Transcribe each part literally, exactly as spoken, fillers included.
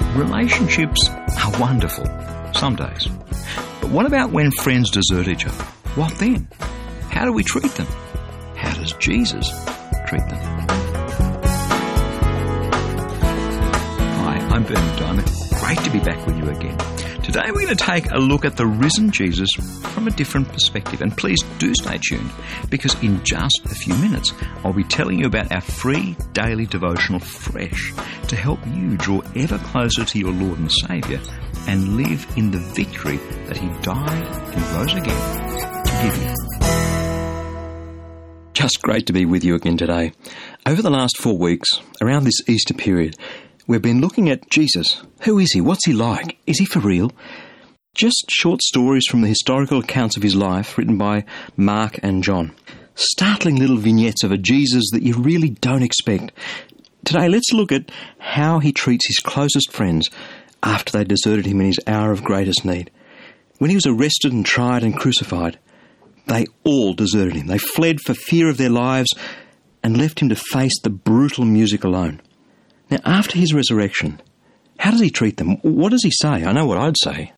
Relationships are wonderful, some days. But what about when friends desert each other? What then? How do we treat them? How does Jesus treat them? Hi, I'm Bernard Diamond. Great to be back with you again. Today we're going to take a look at the risen Jesus from a different perspective. And please do stay tuned, because in just a few minutes I'll be telling you about our free daily devotional Fresh, to help you draw ever closer to your Lord and Saviour and live in the victory that He died and rose again to give you. Just great to be with you again today. Over the last four weeks, around this Easter period, we've been looking at Jesus. Who is He? What's He like? Is He for real? Just short stories from the historical accounts of His life written by Mark and John. Startling little vignettes of a Jesus that you really don't expect. Today, let's look at how He treats His closest friends after they deserted Him in His hour of greatest need. When He was arrested and tried and crucified, they all deserted Him. They fled for fear of their lives and left Him to face the brutal music alone. Now, after His resurrection, how does He treat them? What does He say? I know what I'd say.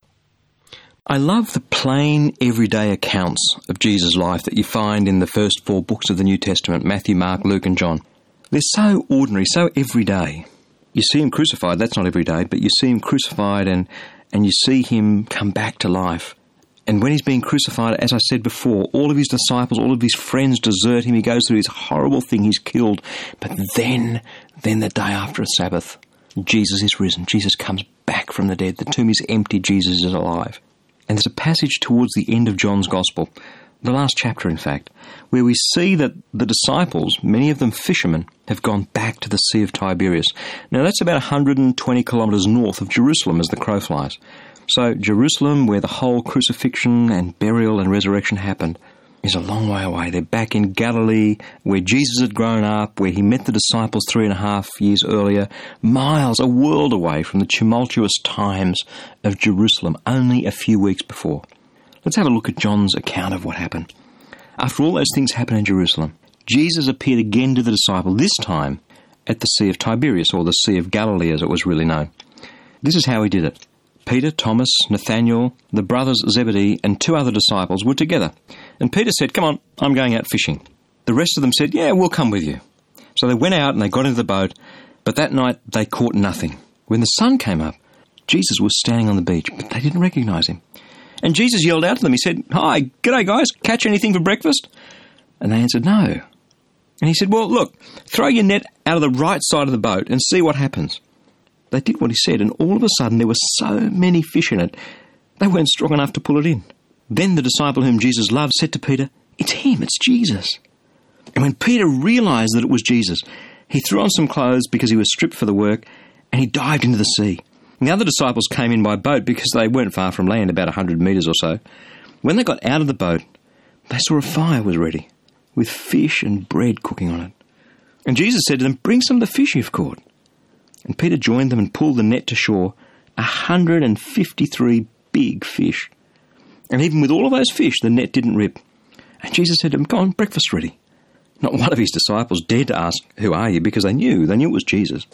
I love the plain, everyday accounts of Jesus' life that you find in the first four books of the New Testament, Matthew, Mark, Luke and John. They're so ordinary, so everyday. You see Him crucified, that's not everyday, but you see Him crucified and, and you see Him come back to life. And when He's being crucified, as I said before, all of His disciples, all of His friends desert Him. He goes through this horrible thing, He's killed. But then, then the day after a Sabbath, Jesus is risen. Jesus comes back from the dead. The tomb is empty. Jesus is alive. And there's a passage towards the end of John's Gospel, the last chapter in fact, where we see that the disciples, many of them fishermen, have gone back to the Sea of Tiberias. Now that's about one hundred twenty kilometres north of Jerusalem as the crow flies. So Jerusalem, where the whole crucifixion and burial and resurrection happened, is a long way away. They're back in Galilee, where Jesus had grown up, where He met the disciples three and a half years earlier, miles, a world away from the tumultuous times of Jerusalem only a few weeks before. Let's have a look at John's account of what happened. After all those things happened in Jerusalem, Jesus appeared again to the disciples, this time at the Sea of Tiberias, or the Sea of Galilee as it was really known. This is how He did it. Peter, Thomas, Nathanael, the brothers Zebedee, and two other disciples were together. And Peter said, "Come on, I'm going out fishing." The rest of them said, "Yeah, we'll come with you." So they went out and they got into the boat, but that night they caught nothing. When the sun came up, Jesus was standing on the beach, but they didn't recognise Him. And Jesus yelled out to them. He said, "Hi, g'day guys, catch anything for breakfast?" And they answered, "No." And He said, "Well, look, throw your net out of the right side of the boat and see what happens." They did what He said, and all of a sudden there were so many fish in it, they weren't strong enough to pull it in. Then the disciple whom Jesus loved said to Peter, "It's Him, it's Jesus." And when Peter realised that it was Jesus, he threw on some clothes because he was stripped for the work, and he dived into the sea. And the other disciples came in by boat because they weren't far from land, about a hundred metres or so. When they got out of the boat, they saw a fire was ready, with fish and bread cooking on it. And Jesus said to them, "Bring some of the fish you've caught." And Peter joined them and pulled the net to shore, one hundred fifty-three big fish. And even with all of those fish, the net didn't rip. And Jesus said to them, "Go on, breakfast's ready." Not one of His disciples dared to ask, "Who are you?" because they knew, they knew it was Jesus.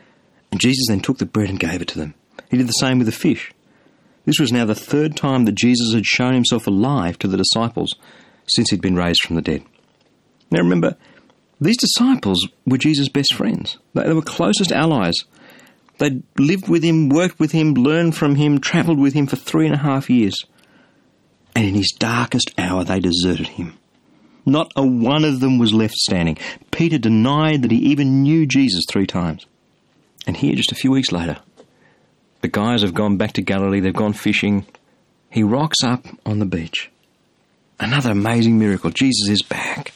And Jesus then took the bread and gave it to them. He did the same with the fish. This was now the third time that Jesus had shown Himself alive to the disciples since He'd been raised from the dead. Now remember, these disciples were Jesus' best friends. They were closest allies. They'd lived with Him, worked with Him, learned from Him, travelled with Him for three and a half years. And in His darkest hour, they deserted Him. Not a one of them was left standing. Peter denied that he even knew Jesus three times. And here, just a few weeks later, the guys have gone back to Galilee, they've gone fishing. He rocks up on the beach. Another amazing miracle. Jesus is back.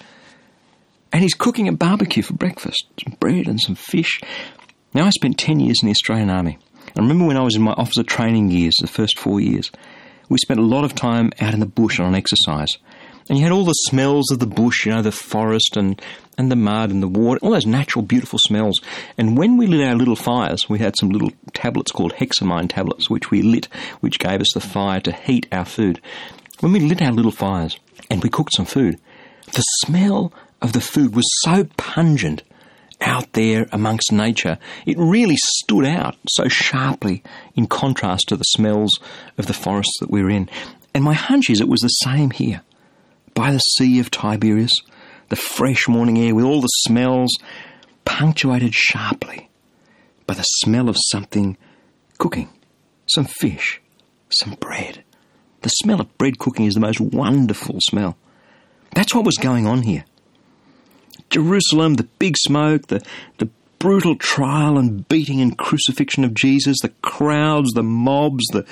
And He's cooking a barbecue for breakfast, some bread and some fish. Now, I spent ten years in the Australian Army. I remember when I was in my officer training years, the first four years, we spent a lot of time out in the bush on exercise. And you had all the smells of the bush, you know, the forest and, and the mud and the water, all those natural, beautiful smells. And when we lit our little fires, we had some little tablets called hexamine tablets, which we lit, which gave us the fire to heat our food. When we lit our little fires and we cooked some food, the smell of the food was so pungent out there amongst nature, it really stood out so sharply in contrast to the smells of the forests that we were in. And my hunch is it was the same here. By the Sea of Tiberias, the fresh morning air with all the smells punctuated sharply by the smell of something cooking, some fish, some bread. The smell of bread cooking is the most wonderful smell. That's what was going on here. Jerusalem, the big smoke, the, the brutal trial and beating and crucifixion of Jesus, the crowds, the mobs, the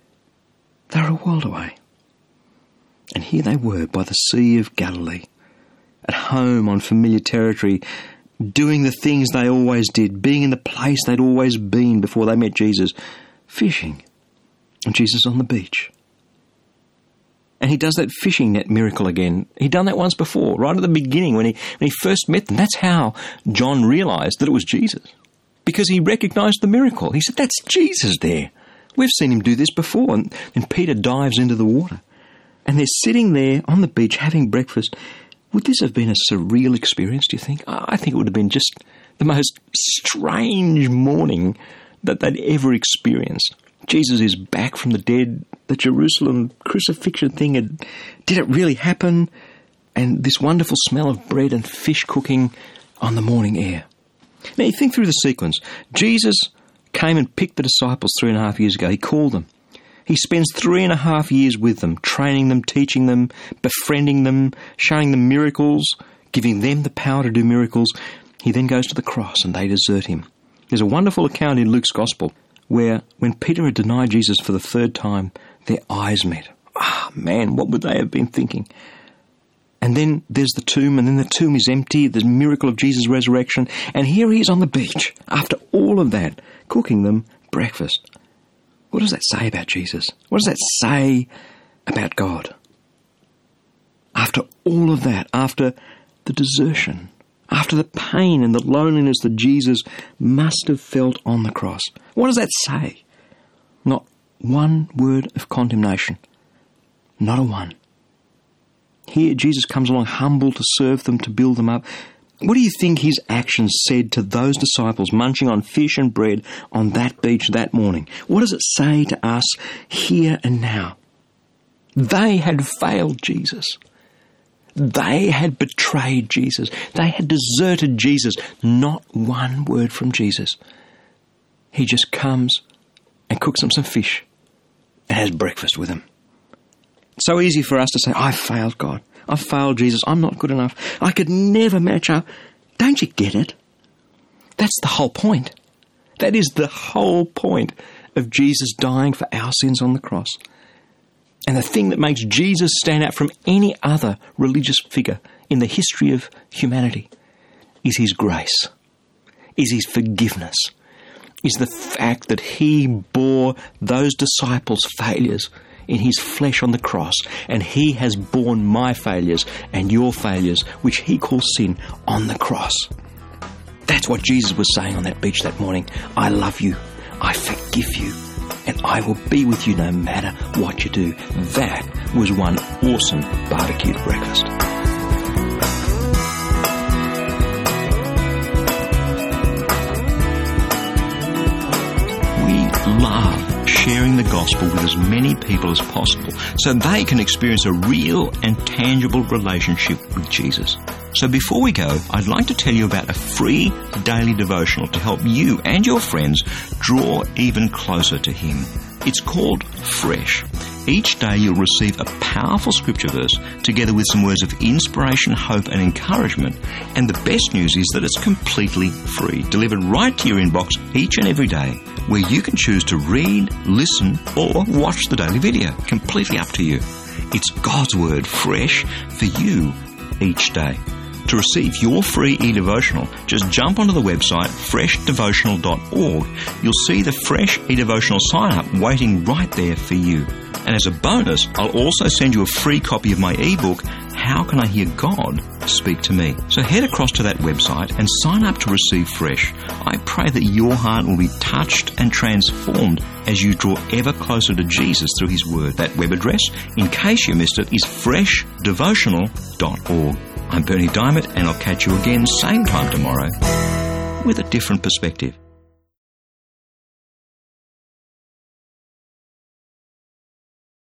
they were a world away. And here they were by the Sea of Galilee, at home on familiar territory, doing the things they always did, being in the place they'd always been before they met Jesus, fishing, and Jesus on the beach. And he does that fishing net miracle again. He'd done that once before, right at the beginning when he when he first met them. That's how John realised that it was Jesus, because he recognised the miracle. He said, that's Jesus there. We've seen him do this before. And then Peter dives into the water. And they're sitting there on the beach having breakfast. Would this have been a surreal experience, do you think? I think it would have been just the most strange morning that they'd ever experienced. Jesus is back from the dead. The Jerusalem crucifixion thing, had, did it really happen? And this wonderful smell of bread and fish cooking on the morning air. Now you think through the sequence. Jesus came and picked the disciples three and a half years ago. He called them. He spends three and a half years with them, training them, teaching them, befriending them, showing them miracles, giving them the power to do miracles. He then goes to the cross and they desert him. There's a wonderful account in Luke's Gospel where when Peter had denied Jesus for the third time, their eyes met. Ah, oh, man, what would they have been thinking? And then there's the tomb, and then the tomb is empty, the miracle of Jesus' resurrection, and here he is on the beach, after all of that, cooking them breakfast. What does that say about Jesus? What does that say about God? After all of that, after the desertion, after the pain and the loneliness that Jesus must have felt on the cross, what does that say? Not one word of condemnation. Not a one. Here Jesus comes along humble to serve them, to build them up. What do you think his actions said to those disciples munching on fish and bread on that beach that morning? What does it say to us here and now? They had failed Jesus. They had betrayed Jesus. They had deserted Jesus. Not one word from Jesus. He just comes and cooks them some fish and has breakfast with them. So easy for us to say, I've failed God. I've failed Jesus. I'm not good enough. I could never match up. Don't you get it? That's the whole point. That is the whole point of Jesus dying for our sins on the cross. And the thing that makes Jesus stand out from any other religious figure in the history of humanity is his grace, is his forgiveness, is the fact that he bore those disciples' failures in his flesh on the cross, and he has borne my failures and your failures, which he calls sin, on the cross. That's what Jesus was saying on that beach that morning. I love you, I forgive you, and I will be with you no matter what you do. That was one awesome barbecued breakfast. We love sharing the gospel with as many people as possible so they can experience a real and tangible relationship with Jesus. So before we go, I'd like to tell you about a free daily devotional to help you and your friends draw even closer to him. It's called Fresh. Each day you'll receive a powerful scripture verse together with some words of inspiration, hope and encouragement. And the best news is that it's completely free, delivered right to your inbox each and every day, where you can choose to read, listen or watch the daily video. Completely up to you. It's God's Word fresh for you each day. To receive your free e-devotional, just jump onto the website fresh devotional dot org. You'll see the Fresh e-devotional sign-up waiting right there for you. And as a bonus, I'll also send you a free copy of my ebook, How Can I Hear God Speak to Me? So head across to that website and sign up to receive Fresh. I pray that your heart will be touched and transformed as you draw ever closer to Jesus through his word. That web address, in case you missed it, is fresh devotional dot org. I'm Bernie Diamond, and I'll catch you again same time tomorrow. with a different perspective.